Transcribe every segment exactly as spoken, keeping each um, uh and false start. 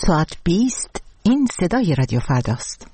ساعت بیست این صدای رادیو فرداست.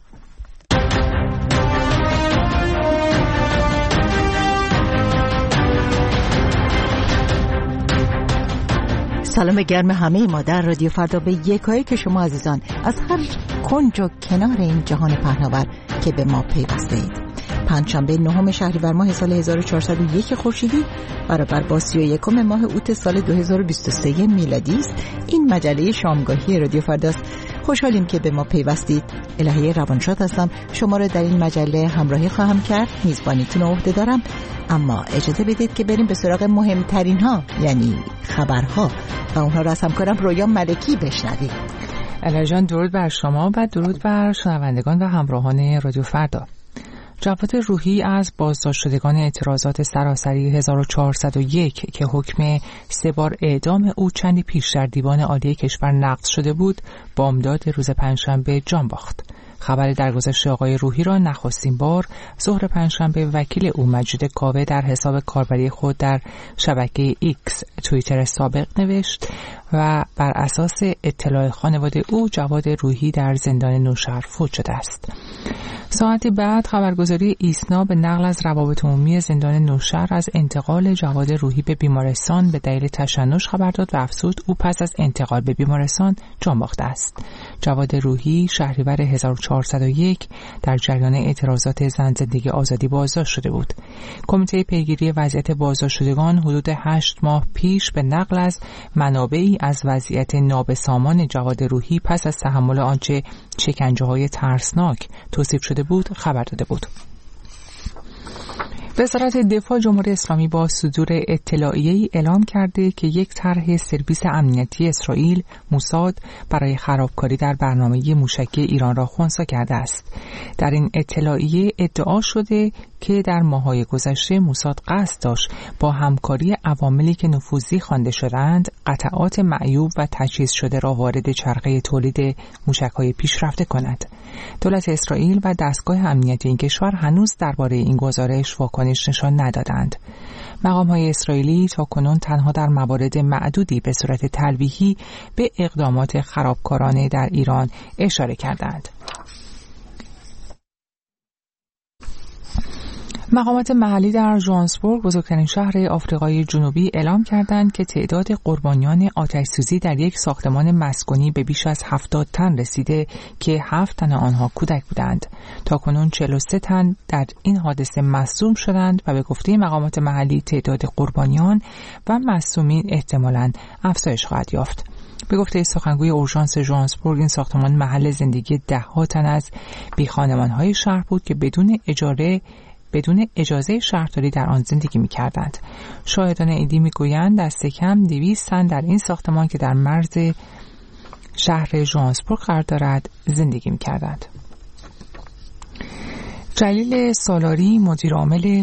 سلام گرم همه ما در رادیو فردا به یکایی که شما عزیزان از هر کنج و کنار این جهان پهناور که به ما پیوسته اید. پنجشنبه نهم شهریور ماه سال هزار و چهارصد و یک خورشیدی برابر با سی و یکم ماه اوت سال دو هزار و بیست و سه میلادی است. این مجله شامگاهی رادیو فرداست. خوشحالیم که به ما پیوستید. الهی روانشاد هستم. شما را در این مجله همراهی خواهم کرد. میزبانیتون رو عهده دارم. اما اجازه بدید که بریم به سراغ مهمترین ها، یعنی خبرها، و اونها را از همکارم رویا ملکی بشنویم. الهی جان، درود بر شما و درود بر شنوندگان و همراهان رادیو فردا. جواد روحی از بازداشت شدگان اعتراضات سراسری هزار و چهارصد و یک که حکم سه بار اعدام او چندی پیش در دیوان عالی کشور نقض شده بود، بامداد روز پنجشنبه جان باخت. خبر درگذشت آقای روحی را نخستین بار ظهر پنجشنبه وکیل او مجید کاوه در حساب کاربری خود در شبکه ایکس توییتر سابق نوشت و بر اساس اطلاع خانواده او جواد روحی در زندان نوشهر فوت شده است. ساعتی بعد خبرگزاری ایسنا به نقل از روابط عمومی زندان نوشهر از انتقال جواد روحی به بیمارستان به دلیل تشنج خبر داد و افزود او پس از انتقال به بیمارستان جان باخته است. جواد روحی شهریور هزار و چهارصد و یک در جریان اعتراضات زن زندگی آزادی بازداشت شده بود. کمیته پیگیری وضعیت بازداشت شدگان حدود هشت ماه پیش به نقل از منابعی از وضعیت نابسامان جواد روحی پس از تحمل آنچه شکنجه‌های ترسناک توصیف شده بود خبر داده بود. وزارت دفاع جمهوری اسلامی با صدور اطلاعیه‌ای اعلام کرده که یک طرح سرویس امنیتی اسرائیل موساد برای خرابکاری در برنامه موشکی ایران را خنثی کرده است. در این اطلاعیه ادعا شده که در ماه‌های گذشته موساد قصد داشت با همکاری عواملی که نفوذی خوانده شدند قطعات معیوب و تجهیز شده را وارد چرخه تولید موشک‌های پیشرفته کند. دولت اسرائیل و دستگاه امنیتی این کشور هنوز درباره این گزارش واکنش نشان ندادند. مقام‌های اسرائیلی تاکنون تنها در موارد معدودی به صورت تلویحی به اقدامات خرابکارانه در ایران اشاره کردند. مقامات محلی در ژوهانسبورگ، بزرگترین شهر آفریقای جنوبی، اعلام کردند که تعداد قربانیان آتش‌سوزی در یک ساختمان مسکونی به بیش از هفتاد تن رسیده که هفت تن آنها کودک بودند. تاکنون چهل و سه تن در این حادثه مصدوم شدند و به گفته مقامات محلی تعداد قربانیان و مصدومین احتمالاً افزایش خواهد یافت. به گفته سخنگوی اورژانس ژوهانسبورگ، این ساختمان محل زندگی ده ها تن از بیخانمان‌های شهر بود که بدون اجاره بدون اجازه شهرداری در آن زندگی می‌کردند. شاهدان عینی می‌گویند دست کم دویست تن در این ساختمان که در مرز شهر ژوهانسبورگ قرار دارد زندگی می‌کردند. جلیل سالاری مدیر عامل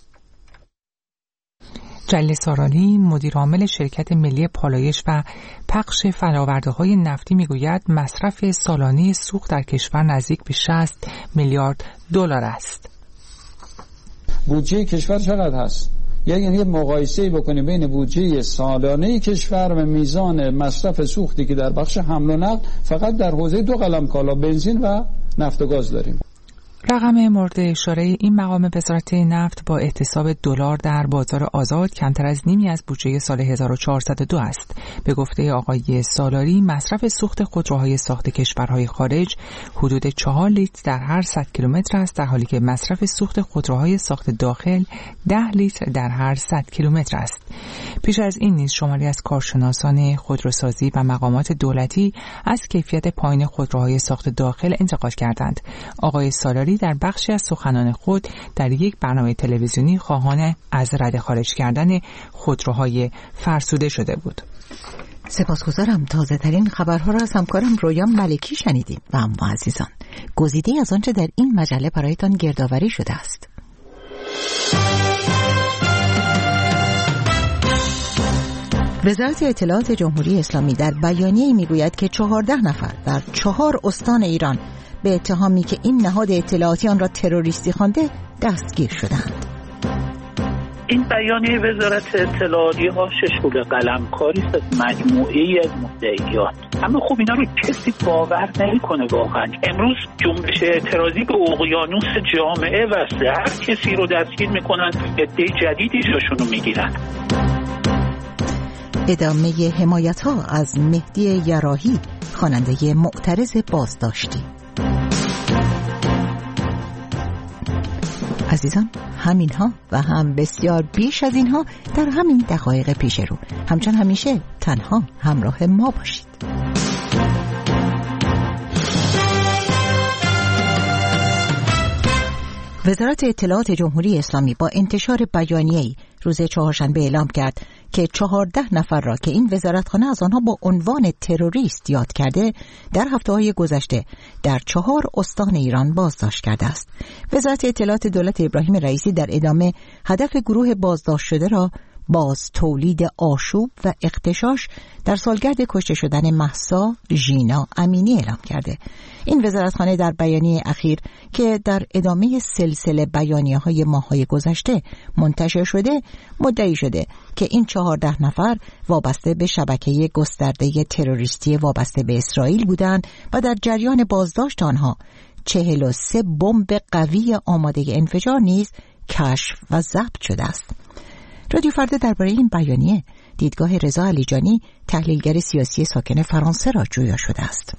جلیل سالاری مدیر عامل شرکت ملی پالایش و پخش فناوری‌های نفتی می‌گوید مصرف سالانه سوخت در کشور نزدیک به شصت میلیارد دلار است. بودجه کشور چقدر هست؟ یعنی یه مقایسه بکنیم بین بودجه سالانه کشور و میزان مصرف سوختی که در بخش حمل و نقل فقط در حوزه دو قلم کالا بنزین و نفت و گاز داریم. رقم مورد اشاره این مقام وزارت نفت با احتساب دلار در بازار آزاد کمتر از نیمی از بودجه سال هزار و چهارصد و دو است. به گفته آقای سالاری مصرف سوخت خودروهای ساخت کشورهای خارج حدود چهار لیتر در هر صد کیلومتر است، در حالی که مصرف سوخت خودروهای ساخت داخل ده لیتر در هر صد کیلومتر است. پیش از این نیز شماری از کارشناسان خودروسازی و مقامات دولتی از کیفیت پایین خودروهای ساخت داخل انتقاد کردند. آقای سالاری در بخشی از سخنان خود در یک برنامه تلویزیونی خواهان از رده خارج کردن خودروهای فرسوده شده بود. سپاسگزارم. تازه ترین خبرها را از همکارم رویا ملکی شنیدیم و اما عزیزان گزیده از آنچه در این مجله برایتان گردآوری شده است. وزارت اطلاعات جمهوری اسلامی در بیانیه‌ای میگوید که چهارده نفر در چهار استان ایران به اتهامی که این نهاد اطلاعاتی آن را تروریستی خوانده دستگیر شدند. این بیانیه وزارت اطلاعاتی ها شش گل قلمکاری است از مجموعه‌ای از مدعیات. اما خب اینا رو کسی باور نمیکنه واقعا. امروز جنبش اعتراضی به اقیانوس جامعه وصله، هر کسی رو دستگیر میکنن، عده جدیدی جاشون رو میگیرن. ادامه حمایت ها از مهدی یراحی، خواننده معترض بازداشتی. عزیزان، همین ها و هم بسیار بیش از اینها در همین دقایق پیش رو. همچون همیشه تنها همراه ما باشید. وزارت اطلاعات جمهوری اسلامی با انتشار بیانیه‌ای روز چهارشنبه اعلام کرد که چهارده نفر را که این وزارتخانه از آنها با عنوان تروریست یاد کرده در هفته‌های گذشته در چهار استان ایران بازداشت کرده است. وزارت اطلاعات دولت ابراهیم رئیسی در ادامه هدف گروه بازداشت شده را باز تولید آشوب و اغتشاش در سالگرد کشته شدن مهسا ژینا امینی اعلام کرده. این وزارتخانه در بیانیه اخیر که در ادامه سلسله بیانیه‌های ماه‌های گذشته منتشر شده مدعی شده که این چهارده نفر وابسته به شبکه گسترده تروریستی وابسته به اسرائیل بودند و در جریان بازداشت آنها چهل و سه بمب قوی آماده انفجار نیز کشف و ضبط شده است. رادیو فردا درباره این بیانیه دیدگاه رضا علیجانی، تحلیلگر سیاسی ساکن فرانسه را جویا شده است.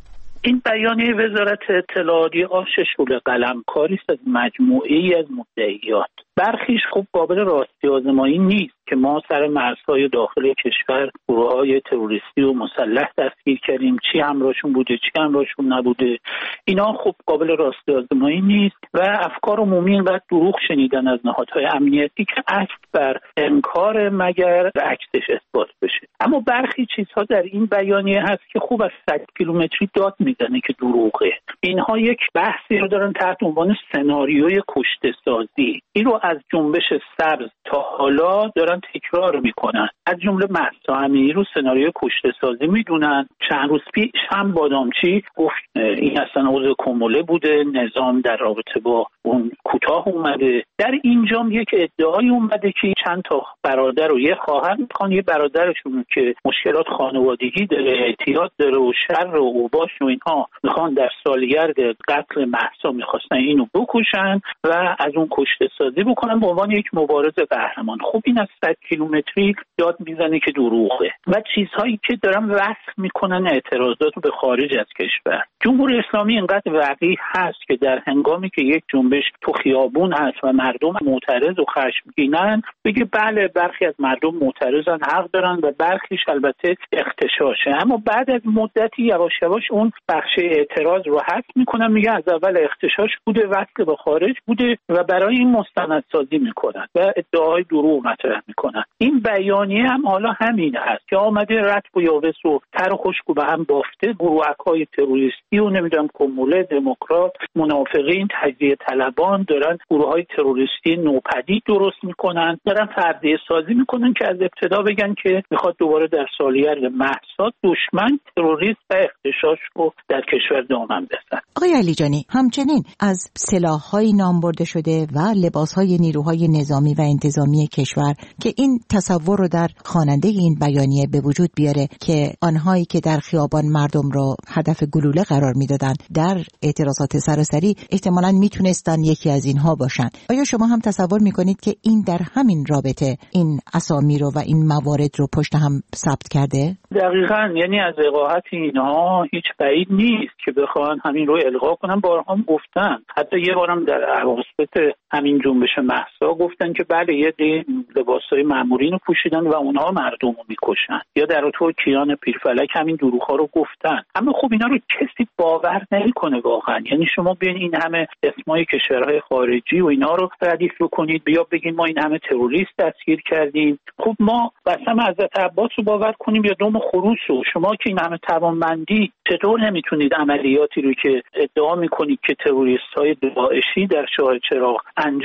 این بیانیه وزارت اطلاعات آش شغل قلمکاری است از مجموعه‌ای از مدعیات. برخیش خوب قابل راستی آزمایی نیست که ما سر مرزهای داخل کشور گروه‌های تروریستی و مسلح دستگیر کردیم، چی همراهشون بوده چی همراهشون نبوده، اینا خوب قابل راستی آزمایی نیست و افکار عمومی اینقدر دروغ شنیدن از نهادهای امنیتی که عکس بر انکار مگر عکسش اثبات بشه. اما برخی چیزها در این بیانیه هست که خوب از صد کیلومتری داد میزنه که دروغه. اینها یک بحثی رو دارن تحت عنوان سناریوی کشته سازی. این رو از جنبش سبز تا حالا دارن تکرار میکنن. از جمله مهسا امینی رو سناریوی کشته سازی میدونن. چند روز پیش هم بادامچی گفت این اصلا عضو کموله بوده، نظام در رابطه با اون کوتاه اومده. در اینجا یک ادعای اومده که چند تا برادر و یه خواهر میخوان یه برادرشون که مشکلات خانوادگی داره، اعتیاد داره و شر و اوباش و اینها میخوان در سالگرد قتل مهسا میخواستن اینو بکشن و از اون کشته سازی بکنن به عنوان یک مبارز قهرمان. خب این از صد کیلومتری یاد میزنه که دروغه و چیزهایی که دارن وصف میکنن اعتراضات رو به خارج از کشور. جمهوری اسلامی اینقدر وقیح هست که در هنگامی که یک جنبش تو خیابون هست و مردم معترض و خشمگینن بگه بله برخی از مردم معترضن، حق دارن و برخیش البته اغتشاشه. اما بعد از مدتی یواش یواش اون بخش اعتراض رو حذف میکنن، میگه از اول اغتشاش بوده، وصل به خارج بوده و برای این مستندسازی میکنن و ادعاهای دروغ مطرح میکنن. این بیانیه هم حالا همین هست که آمده رتب و یاوس و تر و خشک و به هم بافته گروهک‌های تروریستی و نمیدونم کموله، دموکرات، منافقین، تجزیه طلبان دارن گروه‌های تروریستی نوپدید درست میکنن، دارن فرضیه سازی میکنن که از ابتدا بگن که میخواد دوباره در سالگرد مهسا دشمن تروریست و اغتشاش رو در کشور دامن بزنه. آقای علیجانی، همچنین از سلاح‌های نام برده شده و لباس‌های نیروهای نظامی و انتظامی کشور که این تصور رو در خواننده این بیانیه به وجود بیاره که آنهایی که در خیابان مردم رو هدف گلوله قرار میدادن در اعتراضات سراسری احتمالاً میتونستن یکی از اینها باشن. آیا شما هم تصور میکنید که این در همین رابطه این اسامی رو و این موارد رو پشت هم ثبت کرده؟ دقیقاً، یعنی از وقاحت اینها هیچ بعید نیست که بخوان همین رو القا کنن. بارها هم گفتن، حتی یه بارم در اواسط همین جنبش مهسا گفتن که بله یه دی لباسای مامورین رو پوشیدن و اونها مردم رو میکشن، یا در تو کیان پیرفلک همین دروغ‌ها رو گفتن. اما خب اینا رو کسی باور نمیکنه واقعا. یعنی شما بیاین این همه اسمای کشورهای خارجی و اینا رو ردیف بکنید، بیا بگین ما این همه تروریست دستگیر کردیم. خب ما قسم حضرت عباس رو باور کنیم یا دم خروس رو؟ شما که این همه توانمندی چطور نمیتونید عملیاتی رو که ادعا میکنید که تروریست‌های داعشی در شاه چراغ انجام دادن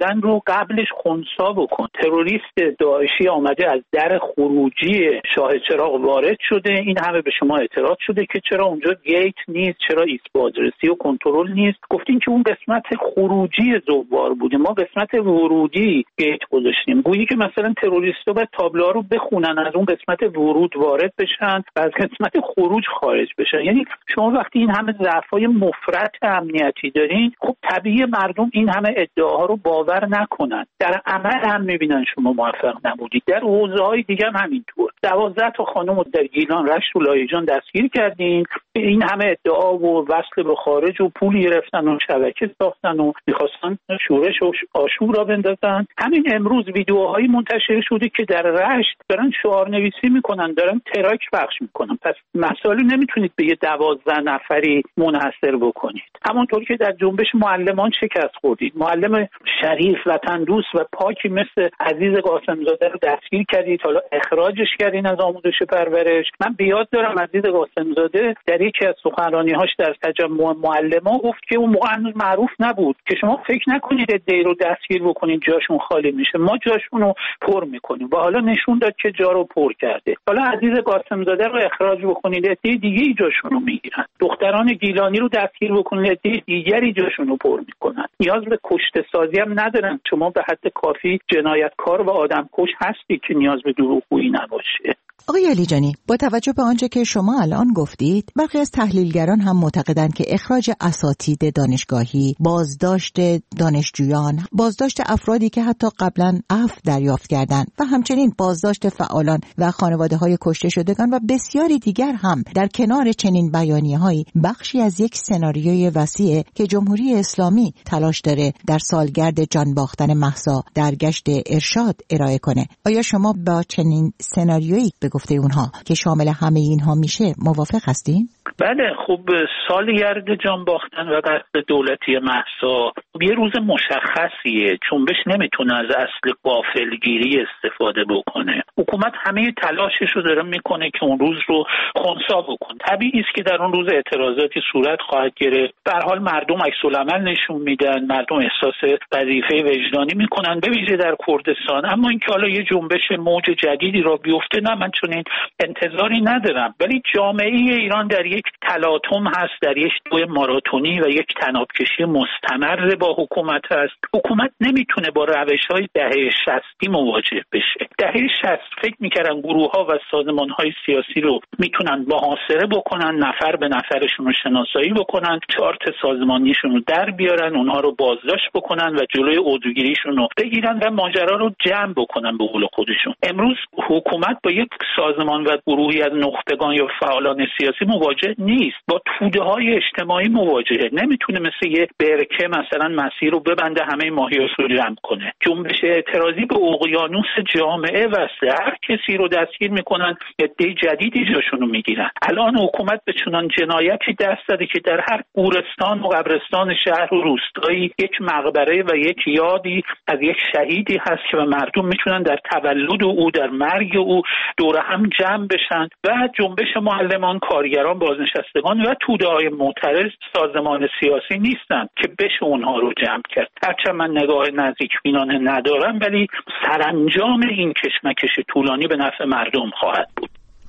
آمدن رو قبلش خنثی بکن. تروریست داعشی آمده از در خروجی شاه چراغ وارد شده، این همه به شما اعتراض شده که چرا اونجا گیت نیست، چرا ایست بازرسی و کنترل نیست. گفتین که اون قسمت خروجی زوار بوده، ما قسمت ورودی گیت گذاشتیم. گویی که مثلا تروریست‌ها باید تابلوها رو بخونن، از اون قسمت ورود وارد بشن و از قسمت خروج خارج بشن. یعنی شما وقتی این همه ضعف‌های مفرط امنیتی دارین، خب طبیعی مردم این همه ادعاها رو باور نکنن. در عمل هم می‌بینن شما موفق نبودید. در حوزه‌های دیگه هم همینطور. دوازده تا خانم در گیلان، رشت و لایجان دستگیر کردین، این همه ادعا و وصل به خارج و پول گرفتن و شبکه ساختن و می‌خواستن شورش و آشوب را بندازن. همین امروز ویدیوهایی منتشر شده که در رشت دارن شعار نویسی میکنن، دارن تراک پخش میکنن. پس مسائل نمیتونید به یه دوازده نفری منحصر بکنید. همونطور که در جنبش معلمان شکست خوردید، معلم شریف وطن دوست و پاکی مثل عزیز قاسمزاده رو دستگیر کردید، حالا اخراجش کردین از آموزش پرورش. من بیاد دارم عزیز قاسمزاده در یکی از سخنرانی‌هاش در تجمع معلما گفت که اون موقع هنوز معروف نبود که شما فکر نکنید عده‌ای رو دستگیر بکنید جاشون خالی میشه، ما جاشون رو پر میکنیم. و حالا نشون داد که جا رو پر کرده. حالا عزیز قاسمزاده رو اخراج بکنید، عده دیگه جاشون رو میگیرن. دختران گیلانی رو دستگیر بکنید، عده دیگری جاشون رو پر میکنن. نیاز به کشته سازی هم ندارن. شما به حد کافی جنایتکار و آدمکش هستی که نیاز به دروغگویی نباشه. آقای علیجانی، با توجه به آنچه که شما الان گفتید، برخی از تحلیلگران هم معتقدند که اخراج اساتید دانشگاهی، بازداشت دانشجویان، بازداشت افرادی که حتی قبلا عفو دریافت کردند و همچنین بازداشت فعالان و خانواده‌های کشته شدگان و بسیاری دیگر هم در کنار چنین بیانیه‌هایی بخشی از یک سناریوی وسیع که جمهوری اسلامی تلاش داره در سالگرد جان باختن مهسا در گشت ارشاد ارائه کنه. آیا شما با چنین سناریویی به گفته اونها که شامل همه اینها میشه موافق هستین؟ بله، خب سالگرد جان باختن و قصد دولتی مهسا یه روز مشخصیه. جنبش نمیتونه از اصل غافلگیری استفاده بکنه. حکومت همه تلاشش رو داره میکنه که اون روز رو خنثی بکنه. طبیعی است که در اون روز اعتراضاتی صورت خواهد گرفت. به هر حال مردم عکس‌العمل نشون میدن، مردم احساس وظیفه وجدانی میکنن، به ویژه در کردستان. اما اینکه حالا یه جنبش موج جدیدی را بیفته، نه، من چنین انتظاری ندارم. ولی جامعه ایران در یک تلاطم هست، در یک دوی ماراتونی و یک تنابکشی مستمر با حکومت هست. حکومت نمیتونه با روش‌های دهه شصتی مواجه بشه. دهه شصت فکر میکردن گروه‌ها و سازمان‌های سیاسی رو میتونن محاصره بکنن، نفر به نفرشون رو شناسایی بکنن، چارت سازمانیشون رو در بیارن، اونها رو بازداشت بکنن و جلوی عضوگیریشون رو بگیرن و ماجرا رو جمع بکنن به قول خودشون. امروز حکومت با یک سازمان و گروهی از نخبگان یا فعالان سیاسی مواجه نیست، با توده‌های اجتماعی مواجهه. نمیتونه مثل یه برکه مثلا مسیر رو ببنده همه ماهی‌ها رو جمع کنه. جنبش اعتراضی به اقیانوس جامعه وصله، هر کسی رو دستگیر میکنن، عده جدیدی جاشون رو میگیرن. الان حکومت به چنان جنایتی دست زده که در هر گورستان و قبرستان شهر و روستایی یک مقبره و یک یادی از یک شهیدی هست که مردم میتونن در تولد او، در مرگ او دور هم جمع بشن. و جنبش معلمان، کارگران، بازنشستگان و توده‌های معترض سازمان سیاسی نیستن که بشه اونها رو جمع کرد. هرچند من نگاه نزدیک بینانه ندارم، ولی سرانجام این کشمکش طولانی به نفع مردم خواهد بود.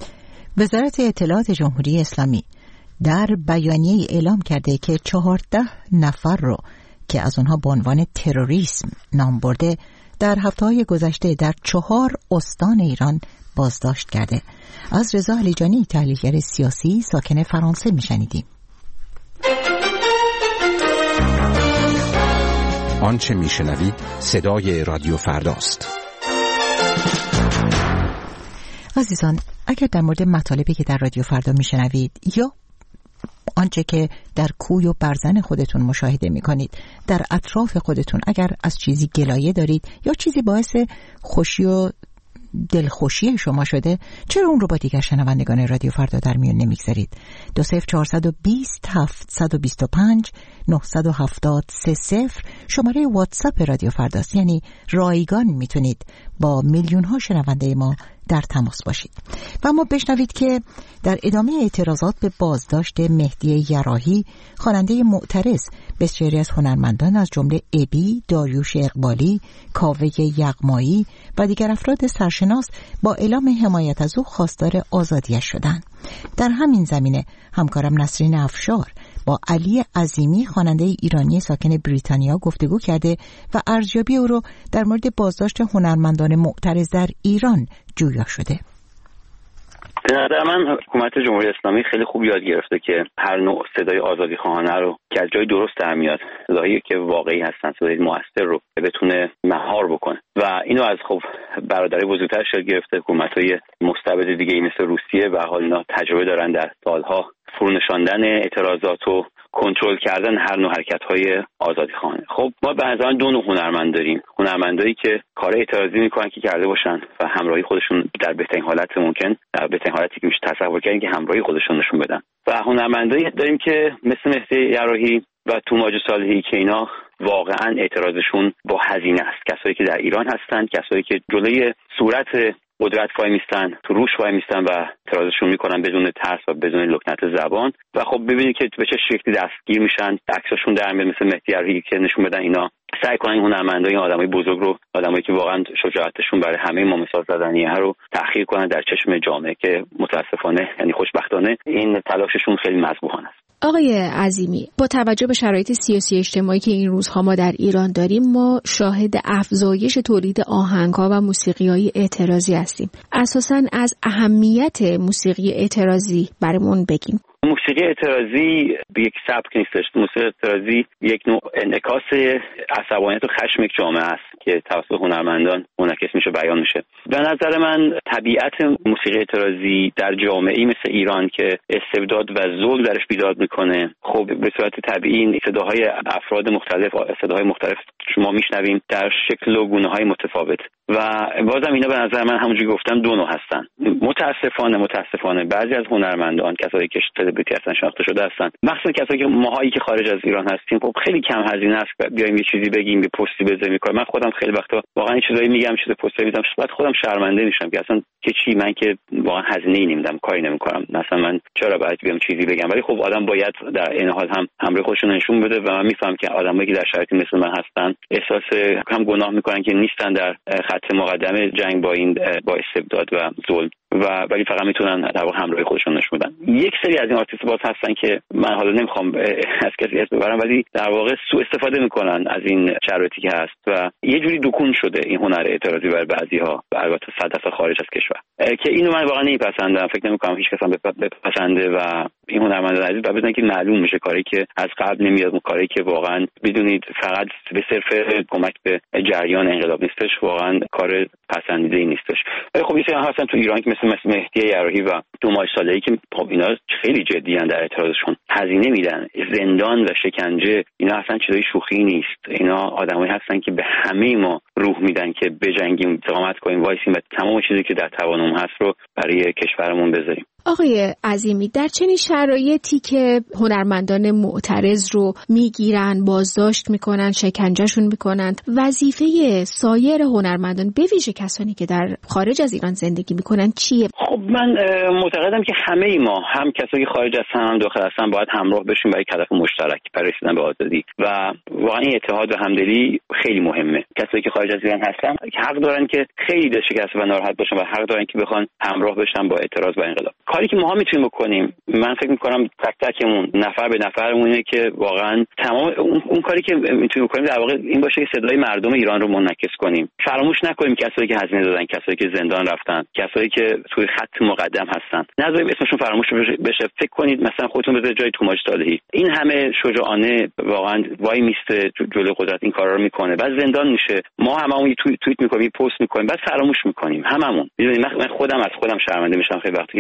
وزارت اطلاعات جمهوری اسلامی در بیانیه اعلام کرده که چهارده نفر رو که از اونها به عنوان تروریسم نام برده در هفته‌های گذشته در چهار استان ایران بازداشت کرده. از رضا علیجانی، تحلیلگر سیاسی ساکن فرانسه، میشنیدیم. آنچه میشنوید صدای رادیو فرداست. عزیزان، اگر در مورد مطالبی که در رادیو فردا میشنوید یا آنچه که در کوی و برزن خودتون مشاهده میکنید، در اطراف خودتون اگر از چیزی گلایه دارید یا چیزی باعث خوشی و دلخوشی شما شده، چرا اون رو با دیگر شنوندگان رادیو فردا در میون نمیگذارید؟ دو صفر چهارصد و بیست هفتصد و بیست و پنج نهصد و هفتاد سه صفر شماره واتساپ رادیو فرداست. یعنی رایگان میتونید با میلیون ها شنونده ما در تماس باشید. و ما بشنوید که در ادامه اعتراضات به بازداشت مهدی یراحی، خواننده معترض بسیاری از هنرمندان از جمله ابی، داریوش اقبالی، کاوه یغمایی و دیگر افراد سرشناس با اعلام حمایت از او خواستار آزادیش شدند. در همین زمینه همکارم نسرین افشار با علی عظیمی، خواننده ایرانی ساکن بریتانیا، گفتگو کرده و ارزیابی او را در مورد بازداشت هنرمندان معترض در ایران جویا شده. به نظر من حکومت جمهوری اسلامی خیلی خوب یاد گرفته که هر نوع صدای آزادی خواهانه رو که از جای درست در میاد، صدایی که واقعی هستن، صدای مؤثر رو بتونه مهار بکنه و اینو از خب برادرای بزرگترش یاد گرفته. حکومت‌های مستبد دیگه مثل روسیه و حال اینا تجربه دارن در سالها فرونشاندن اعتراضات و کنترل کردن هر نوع حرکت‌های آزادیخواهانه. خب ما به نظر دو نوع هنرمند داریم. هنرمندایی که کار اعتراضی میکنن که کرده باشن و همراهی خودشون در بهترین حالت ممکن، در بهترین حالتی که میشه تصور کنیم که همراهی خودشون نشون بدن. و هنرمندایی داریم که مثل مهدی یراحی و توماج صالحی که اینا واقعا اعتراضشون با هزینه است. کسایی که در ایران هستن، کسایی که جلوی صورت قدرت وای میستن، تو روش وای میستن و اعتراضشون میکنن بدون ترس و بدون لکنت زبان. و خب ببینید که به چه شکلی دستگیر میشن، عکساشون در میاد مثل مهدی یراحی که نشون بدن اینا سعی کنن این هنرمندای، این آدمای بزرگ رو، آدمایی که واقعا شجاعتشون برای همه ما مثال زدنیه رو تحقیر کنن در چشم جامعه که متاسفانه یعنی خوشبختانه این تلاششون خیلی مذبوحانه است. آقای عظیمی، با توجه به شرایط سیاسی اجتماعی که این روزها ما در ایران داریم، ما شاهد افزایش تولید آهنگ‌ها و موسیقی‌های اعتراضی هستیم. اساساً از اهمیت موسیقی اعتراضی برامون بگیم. موسیقی اعتراضی یک سبک نیستش. موسیقی اعتراضی یک نوع انعکاس عصبانیت و خشم یک جامعه است که توسط هنرمندان منعکس میشه، بیان میشه. به نظر من طبیعت موسیقی اعتراضی در جامعه‌ای مثل ایران که استبداد و ظلم درش بیداد میکنه، خب به صورت طبیعی صداهای افراد مختلف، صداهای مختلف شما میشنویم در شکل و گونه‌های متفاوت و بازم اینا به نظر من همونجوری گفتم دو نوع هستن. متاسفانه متاسفانه بعضی از هنرمندان، کسایی که سلبریتی هستن، شناخته شده هستن، مخصوصا کسایی که ماهایی که خارج از ایران هستیم، خب خیلی کم هزینه است بیایم یه چیزی بگیم، یه پستی بذاریم. کار من خودم خیلی وقتا واقعا چیزایی میگم، چیز پست میذارم، بعد خودم شرمنده میشم که اصلا که چی، من که واقعا هزینه ای نمیدم، کاری نمیکنم، مثلا من چرا باید بیام چیزی بگم. ولی خب آدم باید در این حال هم همراه خودشون نشون بده و من میفهم که آدمایی که در شرایطی مثل من هستن احساس هم گناه میکنن که نیستن در خط مقدم جنگ با این با استبداد و ظلم و ولی فقط میتونن در واقع همراهی خودشون نشون بدن. یک سری از این آرتیست باز هستن که من حالا نمیخوام از کسی اسم ببرم، ولی در واقع سوء استفاده میکنن از این شرایطی که هست و یه جوری دکون شده این هنر اعتراضی برای بعضی‌ها، البته صد درصد خارج از کشور، که اینو من واقعا نمیپسندم. فکر نمیکنم هیچ کس هم بپسنده و این هنرمندان عزیز بعد بدونن که معلوم میشه کاری که از قبل نمیاد، اون کاری که واقعا بدونید فقط به صرف کمک به جریان انقلاب نیستش، واقعا کار پسندیده ای نیستش. ولی خب این هستن تو ایران که مثل مثل مهدی یراحی و توماج صالحی که خب اینا خیلی جدی ان در اعتراضشون، هزینه میدن، زندان و شکنجه، اینا اصلا چیزای شوخی نیست. اینا آدمایی هستن که به همه ما روح میدن که بجنگیم، اقامت کنیم، وایسیم و تمام چیزی که در توانمون هست رو برای کشورمون بذاریم. آقای عظیمی، در چنین شرایطی که هنرمندان معترض رو میگیرن، بازداشت میکنن، شکنجهشون میکنن، وظیفه سایر هنرمندان به ویژه کسانی که در خارج از ایران زندگی میکنن چیه؟ خب من معتقدم که همه ما، هم کسایی که خارج هستن هم داخل هستن، باید همراه بشیم برای هدف مشترک، برای رسیدن به آزادی و واقعا اتحاد و همدلی خیلی مهمه. کسایی که خارج از ایران هستن حق دارن که خیلی دل شکسته و ناراحت باشن و حق دارن که بخوان همراه بشن با اعتراض و انقلاب. کاری که ما میتونیم بکنیم، من فکر میکنم تک تکمون نفر به نفرمون اینه که واقعا تمام اون, اون کاری که میتونیم بکنیم در واقع این باشه که صدای مردم ایران رو منعکس کنیم. فراموش نکنیم کسایی که هزینه دادن، کسایی که زندان رفتن، کسایی که توی خط مقدم هستن، نذاریم اسمشون فراموش بشه. فکر کنید مثلا خودتون بذارید جای توماج صالحی، این همه شجاعانه واقعا وای میسته جلوی قدرت، این کارا رو میکنه، بعد زندان میشه، ما هممون توییت توییت میکنیم، پست میکنیم، بعد فراموش میکنیم هممون. میدونید من خودم از خودم شرمنده میشم خیلی وقتا، میگم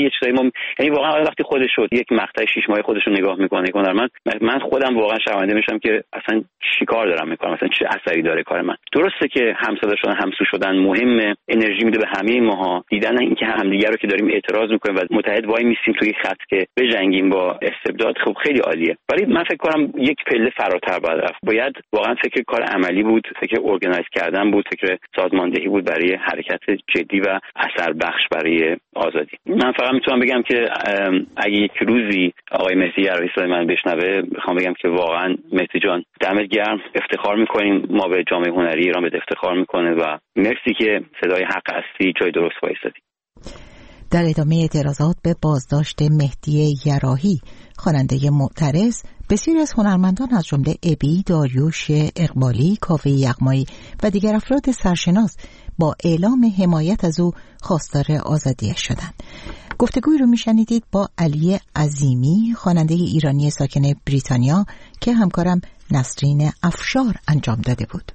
یه چیزایی ما یعنی واقعا وقتی خودش شد یک مقطع شش ماهه خودش رو نگاه میکنه هنرمند، من خودم واقعا شرمنده میشم که اصلا چیکار دارم میکنم، مثلا چه اثری داره کار من. درسته که همصدا شدن همسو شدن مهمه، انرژی میده به همه ماها، دیدن اینکه همدیگه رو که داریم اعتراض میکنیم و متحد وای میسیم توی خط که بجنگیم با استبداد، خب خیلی عالیه. ولی من فکر کنم یک پله فراتر باید رفت. باید واقعا فکر کار عملی بود، فکر ارگانایز کردن بود، فکر سازماندهی بود برای حرکت جدی و اثر بخش برای آزادی. من فقط میتونم بگم که اگه یک روزی آقای مهدی یراحی صدای من بشنوه، میخوام بگم که واقعا مهدی جان دمت گرم، افتخار میکنیم، ما به جامعه هنری ایران به افتخار میکنه و مرسی که صدای حق هستی، جای درست وایسادی. در ادامه اعتراضات به بازداشت مهدی یراحی، خواننده معترض، بسیاری از هنرمندان از جمله ابی، داریوش اقبالی، کاوه یغمایی و دیگر افراد سرشناس با اعلام حمایت از او خواستار آزادیش شدند. گفتگوی رو میشنیدید با علی عظیمی، خواننده ایرانی ساکن بریتانیا که همکارم نسرین افشار انجام داده بود.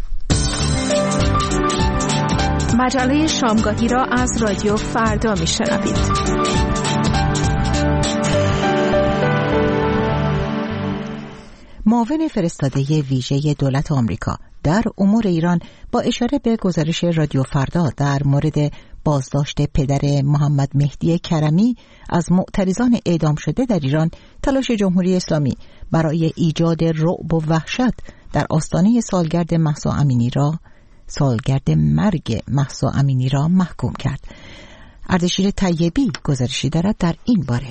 مجله شامگاهی را از رادیو فردا میشنوید. معاون فرستاده ویژه دولت آمریکا در امور ایران با اشاره به گزارش رادیو فردا در مورد بازداشت پدر محمد مهدی کرمی از معترضان اعدام شده در ایران، تلاش جمهوری اسلامی برای ایجاد رعب و وحشت در آستانه سالگرد مهسا امینی را سالگرد مرگ مهسا امینی را محکوم کرد. اردشیر طیبی گزارشی دارد در این باره.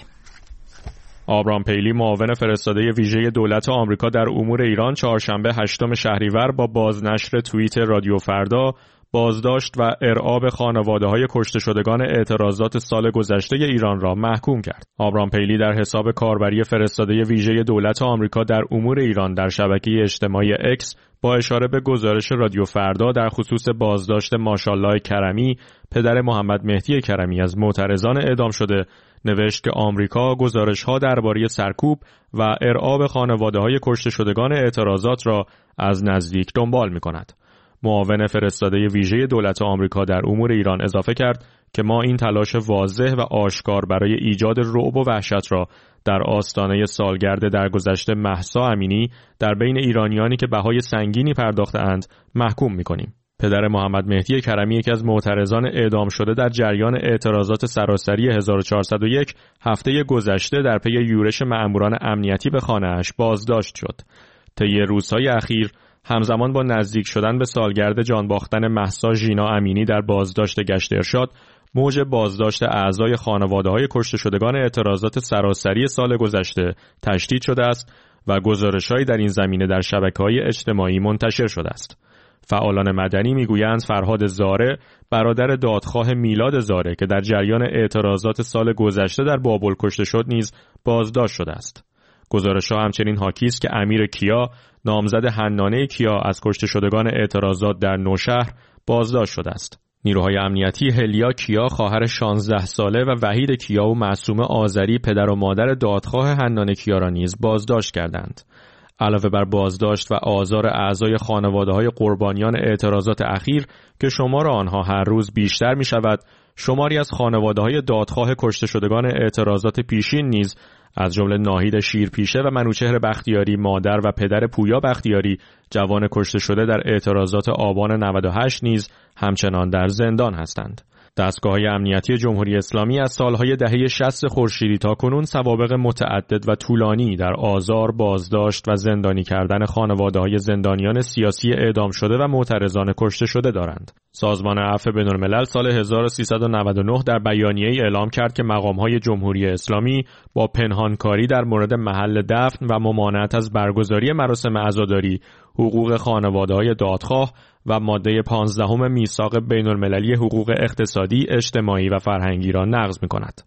آبرام پیلی، معاون فرستاده ویژه دولت آمریکا در امور ایران، چهارشنبه هشتم شهریور با بازنشر توییت رادیو فردا بازداشت و ارعاب خانواده‌های کشته شدگان اعتراضات سال گذشته ایران را محکوم کرد. آبرام پیلی در حساب کاربری فرستاده ویژه دولت آمریکا در امور ایران در شبکه اجتماعی اکس با اشاره به گزارش رادیو فردا در خصوص بازداشت ماشاءالله کرمی، پدر محمد مهدی کرمی از معترضان اعدام شده، نوشت که آمریکا گزارش‌ها درباره سرکوب و ارعاب خانواده‌های کشته شدگان اعتراضات را از نزدیک دنبال می‌کند. معاون فرستاده ویژه دولت آمریکا در امور ایران اضافه کرد که ما این تلاش واضح و آشکار برای ایجاد رعب و وحشت را در آستانه سالگرد درگذشت مهسا امینی در بین ایرانیانی که بهای سنگینی پرداخته‌اند محکوم می‌کنیم. پدر محمد مهدی کرمی، یکی از معترضان اعدام شده در جریان اعتراضات سراسری هزار و چهارصد و یک، هفته گذشته در پی یورش مأموران امنیتی به خانه‌اش بازداشت شد. طی روزهای اخیر همزمان با نزدیک شدن به سالگرد جان باختن مهسا ژینا امینی در بازداشت گشت ارشاد، موج بازداشت اعضای خانواده‌های کشته شدگان اعتراضات سراسری سال گذشته تشدید شده است و گزارش‌هایی در این زمینه در شبکه‌های اجتماعی منتشر شده است. فعالان مدنی میگویند فرهاد زاره، برادر دادخواه میلاد زاره که در جریان اعتراضات سال گذشته در بابل کشته شد، نیز بازداشت شده است. گزارش‌ها همچنین حاکی است که امیر کیا، نامزد حنانه کیا از کشته شدگان اعتراضات در نوشهر، بازداشت شده است. نیروهای امنیتی هلیا کیا، خواهر شانزده ساله، و وحید کیا و معصومه آذری، پدر و مادر دادخواه حنانه کیا را نیز بازداشت کردند. علاوه بر بازداشت و آزار اعضای خانواده‌های قربانیان اعتراضات اخیر که شمار آنها هر روز بیشتر می شود، شماری از خانواده‌های دادخواه کشته شدگان اعتراضات پیشین نیز از جمله ناهید شیرپیشه و منوچهر بختیاری، مادر و پدر پویا بختیاری، جوان کشته شده در اعتراضات آبان نود و هشت، نیز همچنان در زندان هستند. دستگاه‌های امنیتی جمهوری اسلامی از سالهای دهه شصت خورشیدی تا کنون سوابق متعدد و طولانی در آزار، بازداشت و زندانی کردن خانواده‌های زندانیان سیاسی اعدام شده و معترضان کشته شده دارند. سازمان عفو بین‌الملل سال هزار و سیصد و نود و نه در بیانیه‌ای اعلام کرد که مقام‌های جمهوری اسلامی با پنهانکاری در مورد محل دفن و ممانعت از برگزاری مراسم عزاداری، حقوق خانواده‌های دادخواه و ماده پانزدهم میثاق بین‌المللی حقوق اقتصادی، اجتماعی و فرهنگی را نقض می‌کند.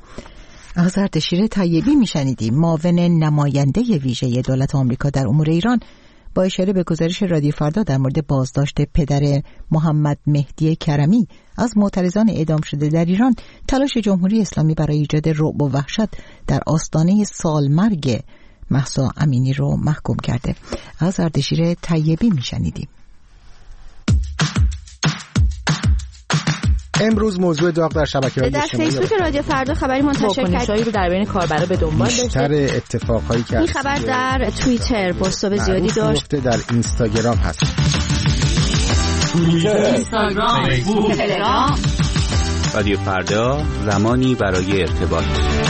از اردشیر طیبی میشنیدیم، معاون نماینده ویژه دولت آمریکا در امور ایران، با اشاره به گزارش رادیو فردا در مورد بازداشت پدر محمد مهدی کرمی از معترضان اعدام شده در ایران، تلاش جمهوری اسلامی برای ایجاد رعب و وحشت در آستانه سالمرگ مهسا امینی رو محکوم کرده. از اردشیر طیبی میشنیدیم. امروز موضوع داغ در شبکه‌های اجتماعی در فیسبوک رادیو فردا خبری منتشر کرد رو در بین کاربرا به دنبال داشته. بیشتر اتفاقایی که این خبر در توییتر پست‌های زیادی داشت. در اینستاگرام هست. اینستاگرام، فیسبوک، تلگرام. رادیو فردا، زمانی برای ارتباط.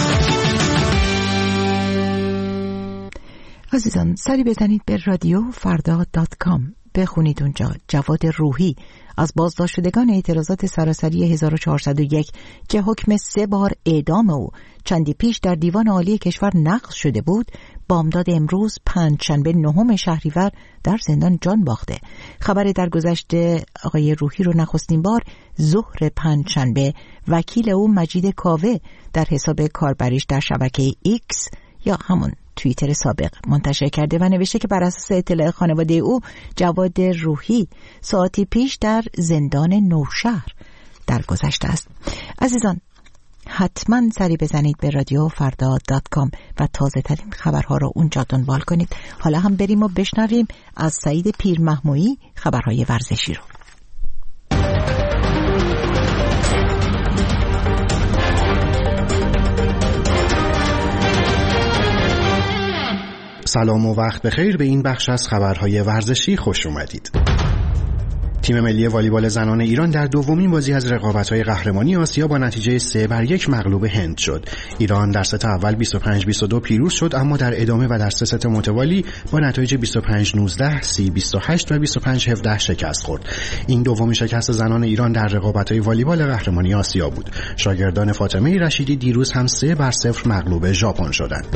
عزیزان سری بزنید به رادیو فردا دات کام، بخونید اونجا جواد روحی از بازداشت شدگان اعتراضات سراسری هزار و چهارصد و یک که حکم سه بار اعدام او چندی پیش در دیوان عالی کشور نقض شده بود، بامداد امروز پنجشنبه نهم شهریور در زندان جان باخته. خبر درگذشت آقای روحی رو نخستین بار ظهر پنجشنبه وکیل او مجید کاوه در حساب کاربریش در شبکه ایکس یا همون توییتر سابق منتشر کرده و نوشته که بر اساس اطلاع خانواده او جواد روحی ساعتی پیش در زندان نوشهر درگذشته است. عزیزان حتما سری بزنید به رادیو فردا دات کام و تازه ترین خبرها رو اونجا دنبال کنید. حالا هم بریم و بشنویم از سعید پیرمحمویی خبرهای ورزشی رو. سلام و وقت بخیر، به این بخش از خبرهای ورزشی خوش اومدید. تیم ملی والیبال زنان ایران در دومین بازی از رقابت‌های قهرمانی آسیا با نتیجه سه بر یک مغلوب هند شد. ایران در ست اول بیست و پنج بیست و دو پیروز شد، اما در ادامه و در سه ست متوالی با نتایج بیست و پنج نوزده، سی بیست و هشت و بیست و پنج هفده شکست خورد. این دومین شکست زنان ایران در رقابت‌های والیبال قهرمانی آسیا بود. شاگردان فاطمه رشیدی دیروز هم سه بر صفر مغلوب ژاپن شدند.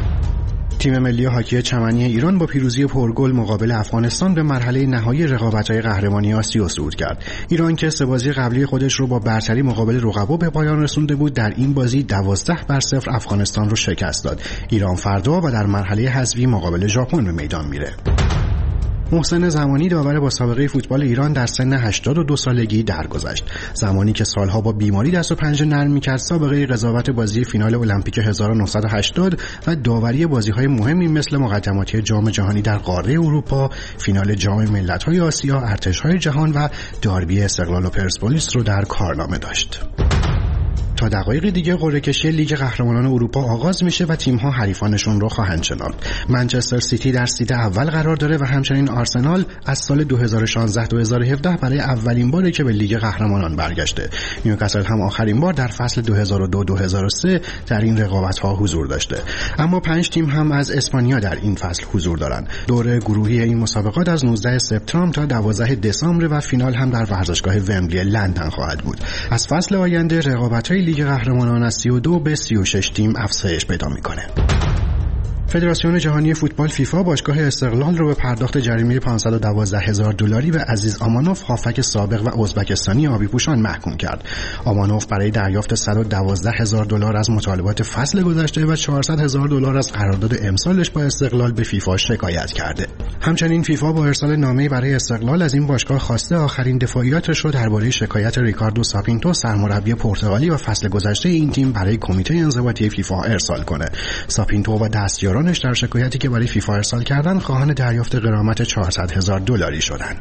تیم ملی هاکی چمنی ایران با پیروزی پرگل مقابل افغانستان به مرحله نهایی رقابت‌های قهرمانی آسیا صعود کرد. ایران که سه بازی قبلی خودش رو با برتری مقابل رقبا به پایان رسونده بود، در این بازی دوازده بر صفر افغانستان رو شکست داد. ایران فردا و در مرحله حذفی مقابل ژاپن به میدان میره. محسن زمانی داور با سابقه فوتبال ایران در سن هشتاد و دو سالگی درگذشت. زمانی که سالها با بیماری دست و پنجه نرم می‌کرد، سابقه قضاوت بازی فینال المپیک هزار و نهصد و هشتاد و داوری بازی‌های مهمی مثل مقدماتی جام جهانی در قاره اروپا، فینال جام ملت‌های آسیا، ارتش‌های جهان و داربی استقلال و پرسپولیس رو در کارنامه داشت. تا دقایق دیگه قرعه کشی لیگ قهرمانان اروپا آغاز میشه و تیم‌ها حریفانشون رو خواهند شناخت. منچستر سیتی در سید اول قرار داره و همچنین آرسنال از سال دو هزار و شانزده دو هزار و هفده برای اولین باره که به لیگ قهرمانان برگشته. نیوکاسل هم آخرین بار در فصل دو هزار و دو دو هزار و سه در این رقابت‌ها حضور داشته. اما پنج تیم هم از اسپانیا در این فصل حضور دارند. دوره گروهی این مسابقات از نوزده سپتامبر تا دوازده دسامبر و فینال هم در ورزشگاه ومبلی لندن خواهد بود. از فصل آینده رقابت‌های لیگ قهرمانان از سی و دو به سی و شش تیم افزایش پیدا می‌کنه. فدراسیون جهانی فوتبال فیفا باشگاه استقلال رو به پرداخت جریمه پانصد و دوازده هزار دلاری به عزیز آمانوف هافک سابق و ازبکستانی آبی پوشان محکوم کرد. آمانوف برای دریافت صد و دوازده هزار دلار از مطالبات فصل گذشته و چهارصد هزار دلار از قرارداد امسالش با استقلال به فیفا شکایت کرده. همچنین فیفا با ارسال نامه‌ای برای استقلال از این باشگاه خواسته آخرین دفاعیاتش رو درباره شکایت ریکاردو ساپینتو سرمربی پرتغالی و فصل گذشته این تیم برای کمیته انضباطی فیفا ارسال کنه. ساپینتو و دستیاران در شکایتی که برای فیفا ارسال کردن خواهان دریافت غرامت چهارصد هزار دلاری شدند.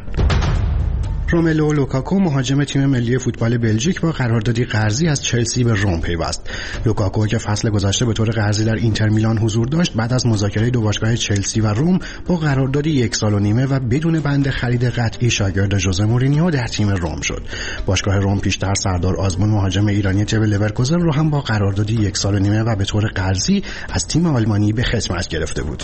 روملو لوکاکو مهاجم تیم ملی فوتبال بلژیک با قراردادی قرضی از چلسی به روم پیوست. لوکاکو که فصل گذشته به طور قرضی در اینتر میلان حضور داشت، بعد از مذاکره دو باشگاه چلسی و روم با قراردادی یک سال و نیمه و بدون بند خرید قطعی شاگرد ژوزه مورینیو در تیم روم شد. باشگاه روم پیشتر سردار آزمون مهاجم ایرانی تیم لورکوزن رو هم با قراردادی یک سال و نیمه و به طور قرضی از تیم آلمانی به خدمت گرفته بود.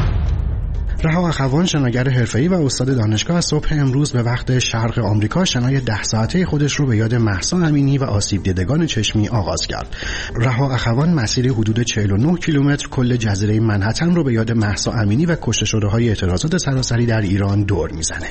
رها اخوان شناگر حرفه‌ای و استاد دانشگاه از صبح امروز به وقت شرق آمریکا شنای ده ساعته خودش رو به یاد مهسا امینی و آسیب دیدگان چشمی آغاز کرد. رها اخوان مسیر حدود چهل و نه کیلومتر کل جزیره منهتن رو به یاد مهسا امینی و کشته شده‌های اعتراضات سراسری در ایران دور میزنه.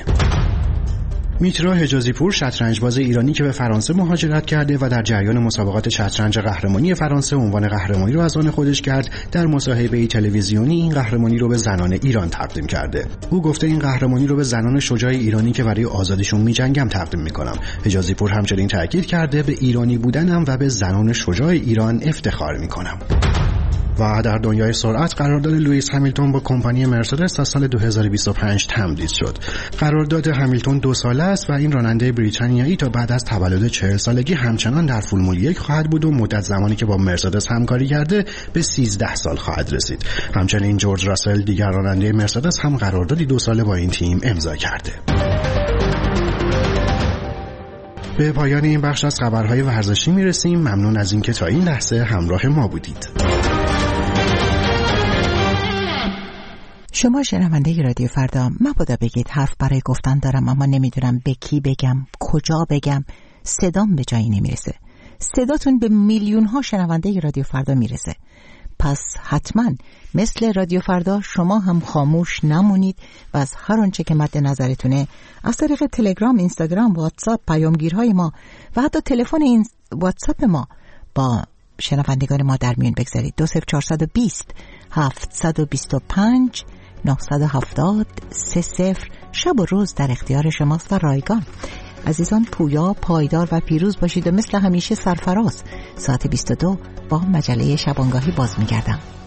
میترا حجازیپور شطرنجباز ایرانی که به فرانسه مهاجرت کرده و در جریان مسابقات شطرنج قهرمانی فرانسه عنوان قهرمانی رو از آن خودش کرد، در مصاحبه‌ای تلویزیونی این قهرمانی رو به زنان ایران تقدیم کرده. او گفته این قهرمانی رو به زنان شجاع ایرانی که برای آزادیشون می‌جنگم تقدیم می‌کنم. حجازیپور همچنین تاکید کرده به ایرانی بودنم و به زنان شجاع ایران افتخار می‌کنم. و در دنیای سرعت قرارداد لوئیس همیلتون با کمپانی مرسدس تا سال دو هزار و بیست و پنج تمدید شد. قرارداد همیلتون دو ساله است و این راننده بریتانیایی تا بعد از تولد چهل سالگی همچنان در فرمول یک خواهد بود و مدت زمانی که با مرسدس همکاری کرده به سیزده سال خواهد رسید. همچنین جورج راسل دیگر راننده مرسدس هم قراردادی دو ساله با این تیم امضا کرده. به پایان این بخش از خبرهای ورزشی میرسیم. ممنون از اینکه تا این لحظه همراه ما بودید. شما شنونده رادیو فردا، مبادا بگید حرف برای گفتن دارم اما نمیدونم به کی بگم، کجا بگم، صدام به جایی نمیرسه. صداتون به میلیون ها شنونده رادیو فردا میرسه. پس حتما مثل رادیو فردا شما هم خاموش نمونید و از هر آنچه که مد نظرتونه از طریق تلگرام، اینستاگرام، واتساپ، پیامگیرهای ما و حتی تلفن این واتساپ ما با شنوندگان ما در میون بگذارید. دو صفر چهارصد و بیست هفتصد و بیست و پنج نهصد و هفتاد سه صفر شب و روز در اختیار شماست و رایگان. عزیزان پویا، پایدار و پیروز باشید و مثل همیشه سرفراز ساعت بیست و دو با مجله شبانگاهی باز می‌گردم.